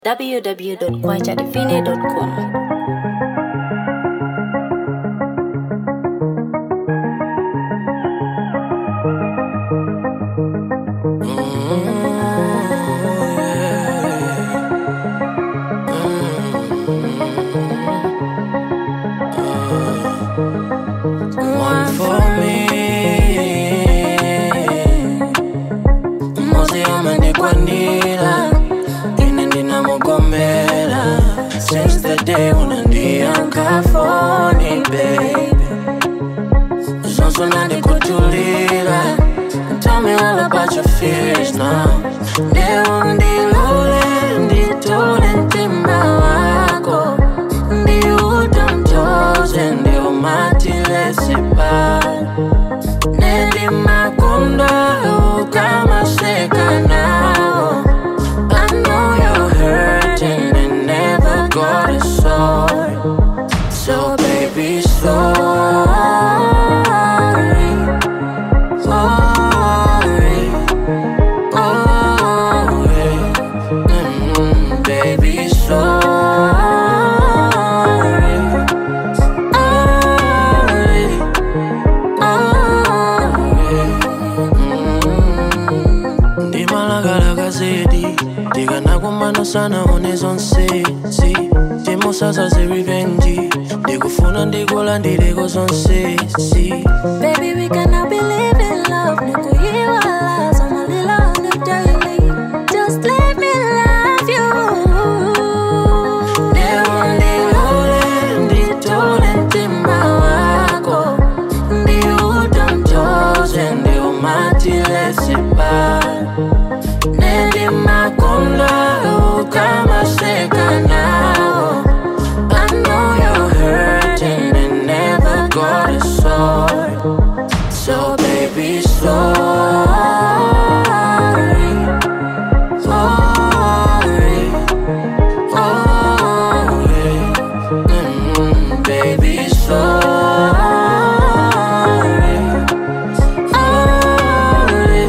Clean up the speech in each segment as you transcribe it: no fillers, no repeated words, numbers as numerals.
www.kwajadivine.com. One for me. Mozi amandikwanira ine ndinamugomera since the day unandiyanka phone baby zonso nandikutulira. Tell me all about your fears now. Ndilole nditole mtima wako ndiutamtoze ndiumatilesipa nendi makondo kama seka nao. I know you're hurting and never got a soul. So baby, sorry, sorry, sorry, baby, sorry, sorry. Ndimalagalaga zedi ndikanakumano sana onezo nsezi timosaza zerivenji ndikufuna ndikulandireko zonsezi. Baby, we cannot believe in love. Nikuyiwala, somalila on the daily. Just let me love you. Ndilole nditole mtima wako ndiutamtoze ndiumatilesipa nendi makondo kama seka nao. I know you're hurting and never got a soul. So baby, sorry, sorry, sorry, baby, sorry, sorry,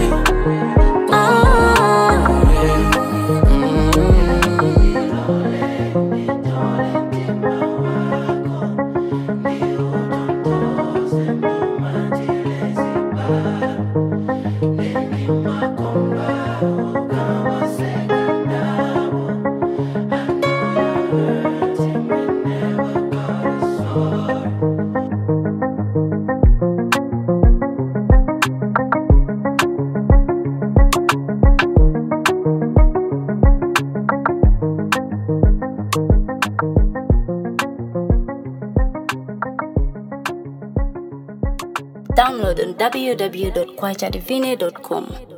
Download on www.kwajadivine.com.